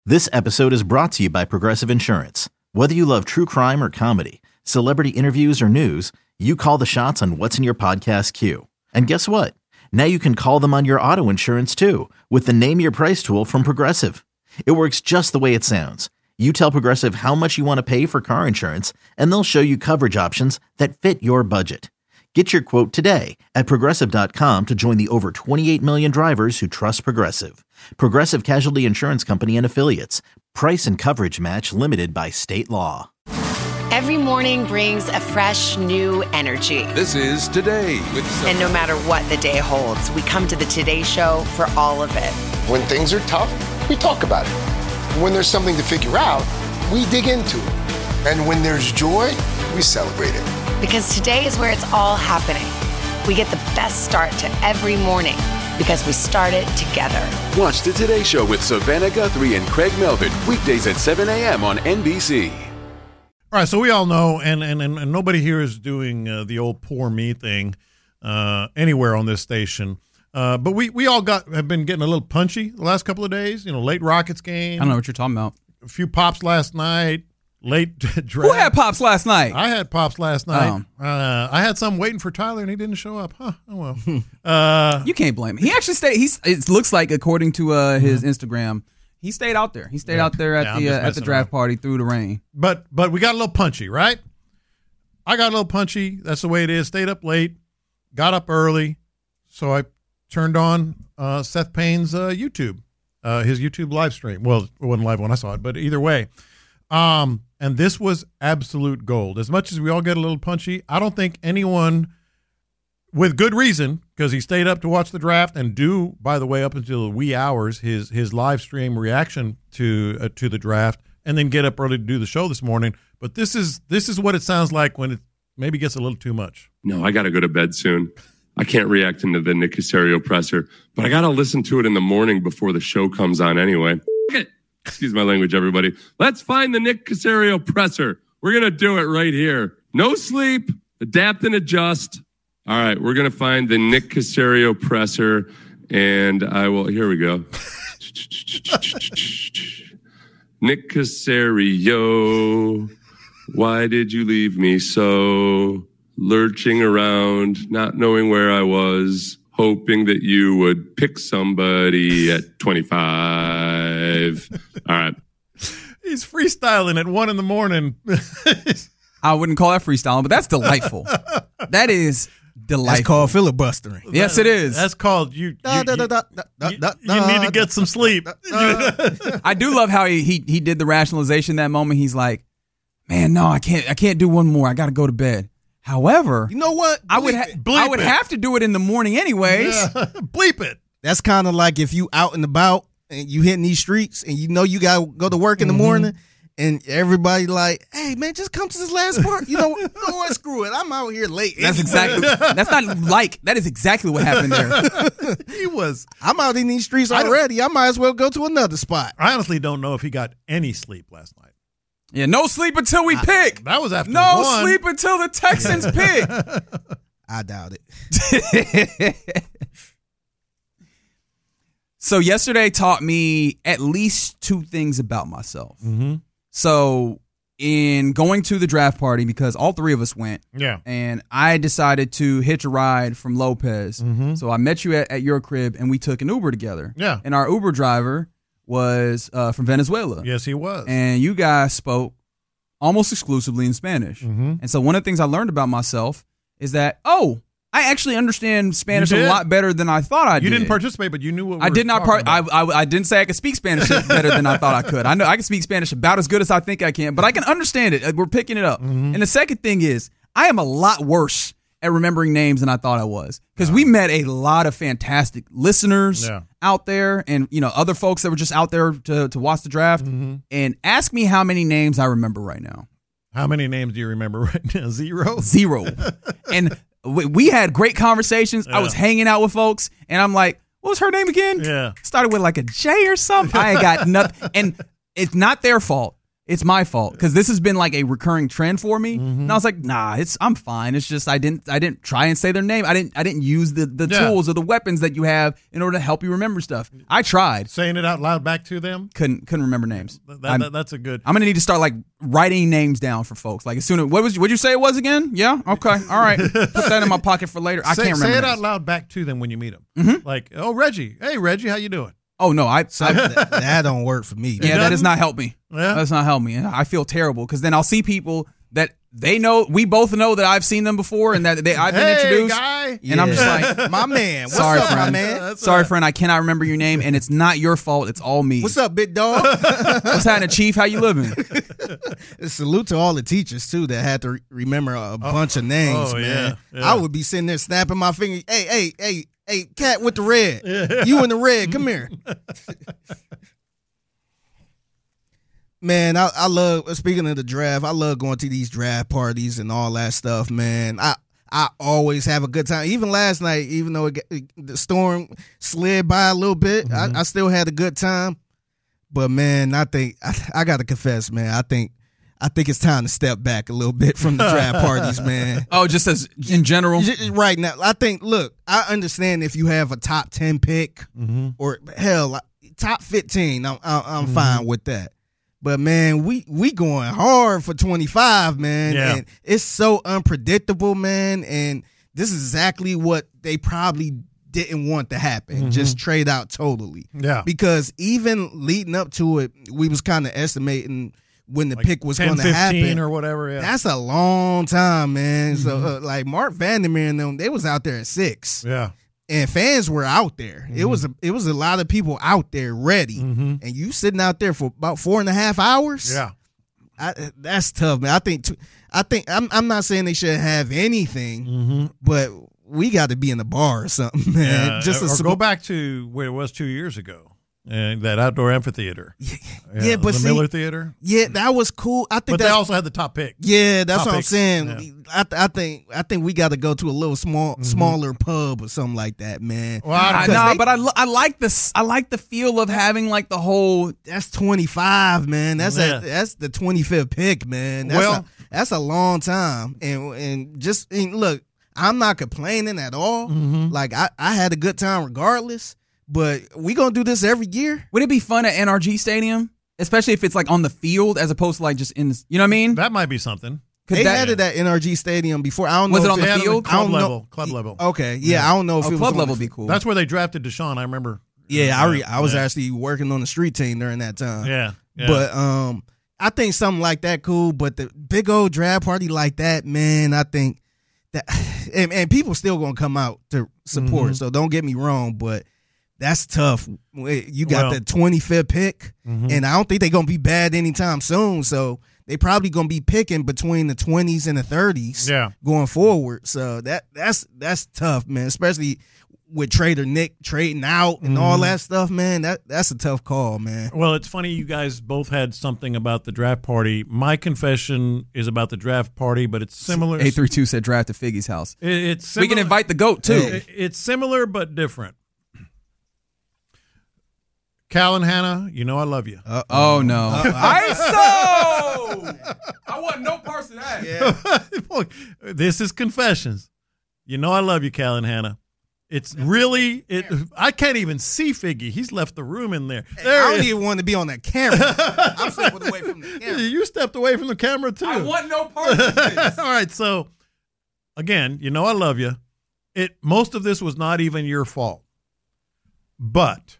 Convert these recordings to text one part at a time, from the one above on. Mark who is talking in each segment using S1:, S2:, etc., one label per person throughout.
S1: This episode is brought to you by Progressive Insurance. Whether you love true crime or comedy, celebrity interviews or news, you call the shots on what's in your podcast queue. And guess what? Now you can call them on your auto insurance too with the Name Your Price tool from Progressive. It works just the way it sounds. You tell Progressive how much you want to pay for car insurance, and they'll show you coverage options that fit your budget. Get your quote today at Progressive.com to join the over 28 million drivers who trust Progressive. Progressive Casualty Insurance Company and Affiliates. Price and coverage match limited by state law.
S2: Every morning brings a fresh, new energy.
S3: This is Today with Sophie.
S2: And no matter what the day holds, we come to the Today Show for all of it.
S4: When things are tough, we talk about it. When there's something to figure out, we dig into it. And when there's joy, we celebrate it.
S2: Because today is where it's all happening. We get the best start to every morning because we start it together.
S3: Watch the Today Show with Savannah Guthrie and Craig Melvin, weekdays at 7 a.m. on NBC.
S5: All right, so we all know, and nobody here is doing the old poor me thing anywhere on this station. But we all have been getting a little punchy the last couple of days. You know, late Rockets game.
S6: I don't know what you're talking about.
S5: A few pops last night. Late draft.
S6: Who had pops last night?
S5: I had pops last night. I had some waiting for Tyler, and he didn't show up. Huh? Oh well.
S6: You can't blame him. He actually stayed. It looks like, according to his Instagram, he stayed out there. He stayed out there at the draft party through the rain.
S5: But we got a little punchy, right? I got a little punchy. That's the way it is. Stayed up late, got up early, so I turned on Seth Payne's YouTube, his YouTube live stream. Well, it wasn't live when I saw it, but either way. And this was absolute gold. As much as we all get a little punchy, I don't think anyone, with good reason, because he stayed up to watch the draft and do, by the way, up until the wee hours, his live stream reaction to the draft, and then get up early to do the show this morning. But this is what it sounds like when it maybe gets a little too much.
S7: No, I got to go to bed soon. I can't react into the Nick Caserio presser, but I got to listen to it in the morning before the show comes on anyway. Excuse my language, everybody. Let's find the Nick Caserio presser. We're going to do it right here. No sleep, adapt and adjust. All right, we're going to find the Nick Caserio presser, and here we go. Nick Caserio, why did you leave me so? Lurching around, not knowing where I was, hoping that you would pick somebody at 25. All right.
S5: He's freestyling at 1 a.m.
S6: I wouldn't call that freestyling, but that's delightful. That is delightful.
S8: That's called filibustering.
S6: Yes, it is.
S5: That's called you need to get some sleep.
S6: I do love how he did the rationalization that moment. He's like, man, no, I can't do one more. I got to go to bed. However,
S8: you know what?
S6: I would have to do it in the morning anyways.
S5: Yeah. Bleep it.
S8: That's kind of like if you out and about and you hitting these streets and you know you got to go to work in the morning and everybody like, hey, man, just come to this last part. You know what? Screw it. I'm out here late.
S6: That is exactly what happened there.
S8: I'm out in these streets already. I might as well go to another spot.
S5: I honestly don't know if he got any sleep last night.
S6: Yeah, no sleep until we pick.
S5: That was after
S6: no
S5: one.
S6: sleep until the Texans pick.
S8: I doubt it.
S6: So yesterday taught me at least two things about myself.
S5: Mm-hmm.
S6: So in going to the draft party, because all three of us went, and I decided to hitch a ride from Lopez.
S5: Mm-hmm.
S6: So I met you at your crib, and we took an Uber together.
S5: Yeah.
S6: And our Uber driver was from Venezuela.
S5: Yes, he was.
S6: And you guys spoke almost exclusively in Spanish.
S5: Mm-hmm.
S6: And so one of the things I learned about myself is that, I actually understand Spanish a lot better than I thought I did.
S5: You didn't participate, but you knew what
S6: I did not. I didn't say I could speak Spanish better than I thought I could. I know I can speak Spanish about as good as I think I can, but I can understand it. We're picking it up.
S5: Mm-hmm.
S6: And the second thing is, I am a lot worse at remembering names than I thought I was, because we met a lot of fantastic listeners out there, and other folks that were just out there to watch the draft.
S5: Mm-hmm.
S6: And ask me how many names I remember right now.
S5: How many names do you remember right now? Zero.
S6: And we had great conversations. I was hanging out with folks, and I'm like, what was her name again?
S5: Yeah.
S6: Started with like a J or something. I got nothing. And it's not their fault. it's my fault because this has been like a recurring trend for me. And I was like, nah, I'm fine. It's just I didn't try and say their name. I didn't use the tools or the weapons that you have in order to help you remember stuff. I tried
S5: saying it out loud back to them.
S6: Couldn't remember names.
S5: That's a good.
S6: I'm gonna need to start like writing names down for folks. Like as soon as what'd you say it was again? Yeah, okay, all right. Put that in my pocket for later. I can't remember.
S5: Say it
S6: names.
S5: out loud back to them when you meet them. Like, oh Reggie, hey Reggie, how you doing?
S6: Oh no,
S8: that don't work for me.
S6: Yeah, that does not help me.
S5: Yeah.
S6: That does not help me. I feel terrible because then I'll see people that they know. We both know that I've seen them before and that I've been introduced.
S5: Guy.
S6: And I'm just like,
S8: my man. What's
S6: sorry,
S8: up,
S6: friend.
S8: my man?
S6: Sorry, friend. I cannot remember your name, and it's not your fault. It's all me.
S8: What's up, big dog?
S6: What's happening, Chief? How you living?
S8: Salute to all the teachers too that had to remember a bunch of names, man.
S5: Yeah.
S8: I would be sitting there snapping my finger. Hey, cat with the red. You in the red. Come here. Man, I love, speaking of the draft, I love going to these draft parties and all that stuff, man. I always have a good time. Even last night, even though the storm slid by a little bit, I still had a good time. But, man, I think I got to confess, man, I think it's time to step back a little bit from the draft parties, man.
S6: Oh, just as in general?
S8: Right now, I think, look, I understand if you have a top 10 pick or, hell, top 15, I'm fine with that. But, man, we going hard for 25, man.
S5: Yeah.
S8: And it's so unpredictable, man. And this is exactly what they probably didn't want to happen. Just trade out totally.
S5: Yeah.
S8: Because even leading up to it, we was kind of estimating when the pick was going to
S5: 10,
S8: happen.
S5: 15 or whatever, yeah.
S8: That's a long time, man. So, like, Mark Vandermeer and them, they was out there at 6.
S5: Yeah.
S8: And fans were out there. It was a lot of people out there ready. And you sitting out there for about 4.5 hours.
S5: Yeah.
S8: That's tough, man. I think I'm not saying they shouldn't have anything, but we got to be in the bar or something, man.
S5: Yeah. Or go back to where it was 2 years ago. That outdoor amphitheater.
S8: Yeah, but
S5: the Miller Theater.
S8: Yeah, that was cool. I think
S5: but they also had the top pick.
S8: Yeah, that's
S5: top
S8: what
S5: picks.
S8: I'm saying. Yeah. I think we got to go to a little smaller pub or something like that, man.
S6: Well, but I like this. I like the feel of having like the whole.
S8: That's 25, man. That's the 25th pick, man. That's a long time, and look, I'm not complaining at all. Like I had a good time regardless. But we gonna do this every year?
S6: Would it be fun at NRG Stadium, especially if it's like on the field as opposed to like just in? You know what I mean?
S5: That might be something.
S8: They had it at NRG Stadium before. I don't know.
S6: Was it on the field?
S5: Club level.
S8: Okay, yeah, I don't know if it was
S6: club level would be cool.
S5: That's where they drafted Deshaun. I remember.
S8: Yeah, I was actually working on the street team during that time.
S5: Yeah.
S8: But I think something like that cool. But the big old draft party like that, man, I think that and people still gonna come out to support. So don't get me wrong, but. That's tough. You got the 25th pick, and I don't think they're going to be bad anytime soon. So they probably going to be picking between the 20s and the 30s going forward. So that's tough, man, especially with Trader Nick trading out and all that stuff, man. That's a tough call, man.
S5: Well, it's funny you guys both had something about the draft party. My confession is about the draft party, but it's similar.
S6: 832 said draft at Figgy's house.
S5: It's similar.
S6: We can invite the GOAT, too.
S5: It's similar but different. Cal and Hannah, you know I love you.
S6: Oh, no. ISO! I want no parts of that.
S8: Yeah.
S5: Look, this is confessions. You know I love you, Cal and Hannah. It's really I can't even see Figgy. He's left the room in there.
S8: I don't even want to be on that camera. I'm stepping away from the camera.
S5: You stepped away from the camera, too.
S6: I want no parts of this.
S5: All right, so, again, you know I love you. Most of this was not even your fault. But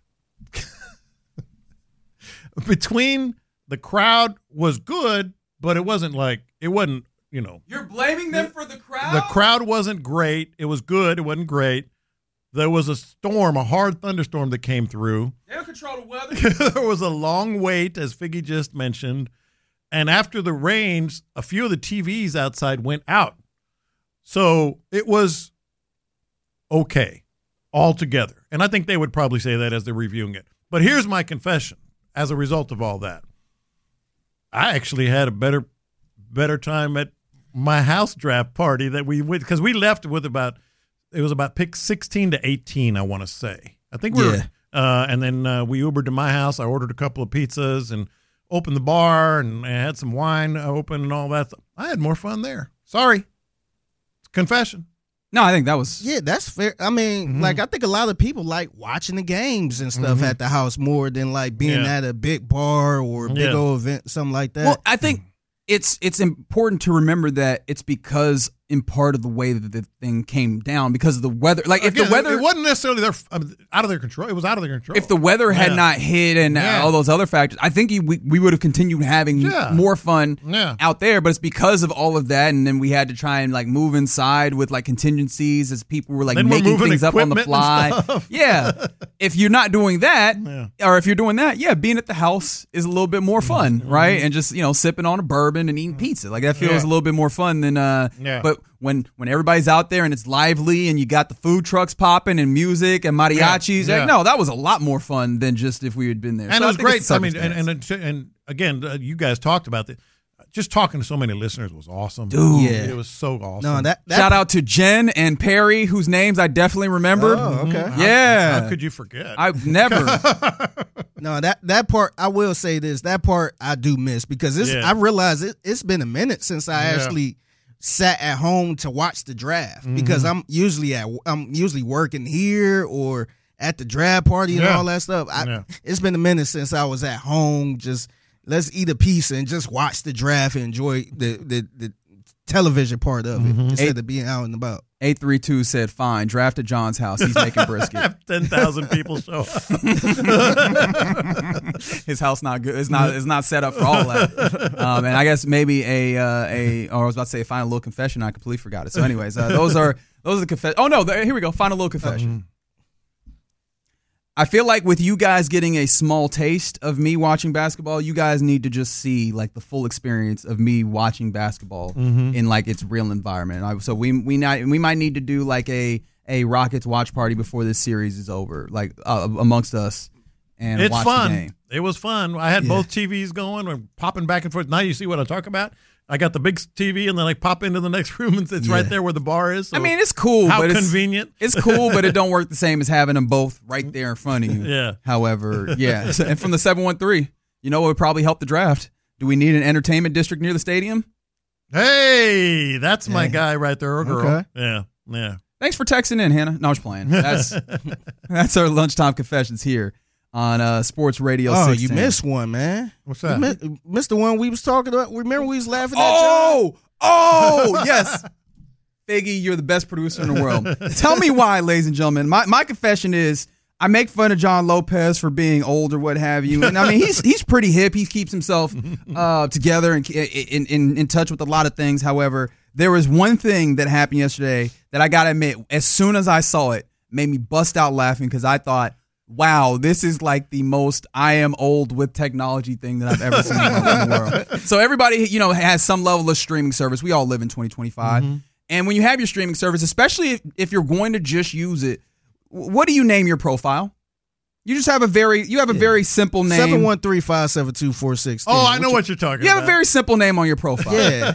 S5: between the crowd was good, but it wasn't, you know.
S6: You're blaming them for the crowd?
S5: The crowd wasn't great. It was good. It wasn't great. There was a hard thunderstorm that came through.
S6: They don't control the weather.
S5: There was a long wait, as Figgy just mentioned. And after the rains, a few of the TVs outside went out. So it was okay altogether. And I think they would probably say that as they're reviewing it. But here's my confession. As a result of all that, I actually had a better time at my house draft party that we went, because we left with about pick 16 to 18, I want to say. I think we were, and then we Ubered to my house. I ordered a couple of pizzas and opened the bar and had some wine open and all that. I had more fun there. Sorry. Confession.
S6: No, I think that was...
S8: Yeah, that's fair. I mean, like, I think a lot of people like watching the games and stuff at the house more than, like, being at a big bar or a big old event, something like that.
S6: Well, I think it's important to remember that it's because in part of the way that the thing came down because of the weather. Like, if the weather...
S5: It wasn't necessarily out of their control. It was out of their control.
S6: If the weather had not hit and all those other factors, I think we would have continued having more fun out there. But it's because of all of that, and then we had to try and, like, move inside with, like, contingencies as people were, like, making things up on the fly. Yeah. If you're not doing that, or if you're doing that, being at the house is a little bit more fun, right? And just, sipping on a bourbon and eating pizza. Like, that feels a little bit more fun than... But when everybody's out there and it's lively and you got the food trucks popping and music and mariachis, like, no, that was a lot more fun than just if we had been there.
S5: And
S6: so
S5: it was great. I mean, and again, you guys talked about that. Just talking to so many listeners was awesome.
S6: Dude.
S5: Yeah. It was so awesome.
S8: No, that
S6: shout out to Jen and Perry, whose names I definitely remembered.
S8: Oh, okay.
S6: Yeah.
S5: How could you forget?
S6: I've never.
S8: No, that part, I will say this, that part I do miss because I realize it's been a minute since I actually sat at home to watch the draft because I'm usually working here or at the draft party and all that stuff. It's been a minute since I was at home. Just let's eat a pizza and just watch the draft and enjoy the television part of it instead of being out and about.
S6: 832 said, fine, draft at John's house. He's making brisket.
S5: Have 10,000 people show up.
S6: His house not good. It's not set up for all that. And I guess maybe or I was about to say a final little confession. I completely forgot it. So anyways, those are the confessions. Oh, no, here we go. Final little confession. I feel like with you guys getting a small taste of me watching basketball, you guys need to just see like the full experience of me watching basketball in like its real environment. So we might need to do like a Rockets watch party before this series is over, like amongst us, and
S5: it's
S6: watch
S5: fun.
S6: the game.
S5: It was fun. I had both TVs going and popping back and forth. Now you see what I talk about. I got the big TV, and then I pop into the next room, and it's right there where the bar is. So
S6: I mean, it's cool.
S5: How
S6: but
S5: convenient.
S6: It's cool, but it don't work the same as having them both right there in front of you.
S5: Yeah.
S6: However, and from the 713, you know what would probably help the draft? Do we need an entertainment district near the stadium?
S5: Hey, that's my guy right there, or girl.
S8: Okay.
S5: Yeah.
S6: Thanks for texting in, Hannah. No, I was playing. That's our lunchtime confessions here on Sports Radio 610.
S8: You missed one, man.
S5: What's that?
S8: You missed the one we was talking about. Remember we was laughing at John?
S6: Oh, yes. Figgy, you're the best producer in the world. Tell me why, ladies and gentlemen. My confession is I make fun of John Lopez for being old or what have you. And I mean, he's pretty hip. He keeps himself together and in touch with a lot of things. However, there was one thing that happened yesterday that I got to admit, as soon as I saw it, made me bust out laughing because I thought, wow, this is like the most I am old with technology thing that I've ever seen in the world. So everybody, has some level of streaming service. We all live in 2025. And when you have your streaming service, especially if you're going to just use it, what do you name your profile? You just have a very simple name.
S8: 713-572-4610.
S5: Oh, I know what you're talking about.
S6: You have a very simple name on your profile.
S8: Yeah.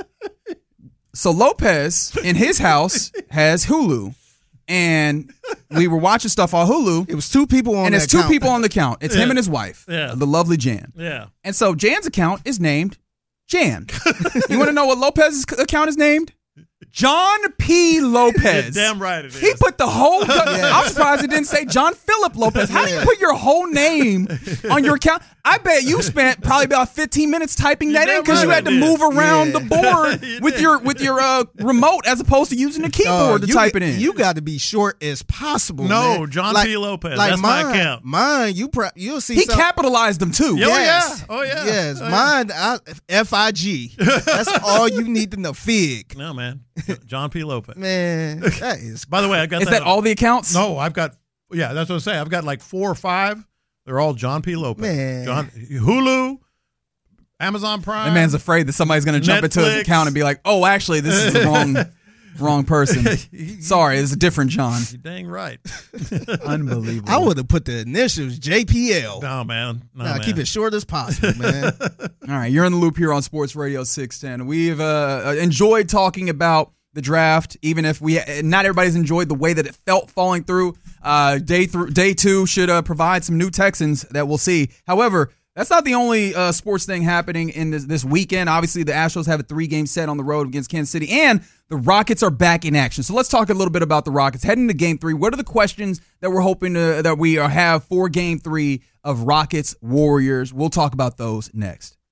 S6: So Lopez in his house has Hulu. And we were watching stuff on Hulu.
S8: It was two people on
S6: and
S8: that
S6: it's two people on the account. It's him and his wife, the lovely Jan.
S5: Yeah.
S6: And so Jan's account is named Jan. You want to know what Lopez's account is named? John P. Lopez.
S5: You're damn right it is.
S6: He put the whole... I'm surprised it didn't say John Philip Lopez. How do you put your whole name on your account? I bet you spent probably about 15 minutes typing that in because you had to move around the board with your remote as opposed to using the keyboard to type it in.
S8: You got to be short as possible.
S5: No,
S8: man.
S5: John P. Lopez.
S8: Like
S5: that's
S8: mine,
S5: my account.
S8: Mine, you'll see.
S6: He capitalized them too.
S8: Yes.
S5: Oh yeah.
S8: Yes, mine. FIG. That's all you need to know. Fig.
S5: No, man. John P. Lopez.
S8: Man, that is.
S5: By the way, I got.
S6: Is that all the accounts?
S5: No, I've got. Yeah, that's what I'm saying. I've got like 4 or 5. They're all John P. Lopez.
S8: Man.
S5: Hulu, Amazon Prime.
S6: That man's afraid that somebody's going to jump into his account and be like, "Oh, actually, this is the wrong person. Sorry, it's a different John."
S5: You're dang right.
S6: Unbelievable.
S8: I would have put the initials JPL.
S5: No, man. No,
S8: keep it short as possible, man.
S6: All right, you're in the loop here on Sports Radio 610. We've enjoyed talking about the draft, even if not everybody's enjoyed the way that it felt falling through. Day 2 should provide some new Texans that we'll see. However, That's not the only sports thing happening in this weekend. Obviously, the Astros have a 3-game set on the road against Kansas City, and the Rockets are back in action. So let's talk a little bit about the Rockets. Heading to Game 3, what are the questions that we're hoping that we have for Game 3 of Rockets-Warriors? We'll talk about those next.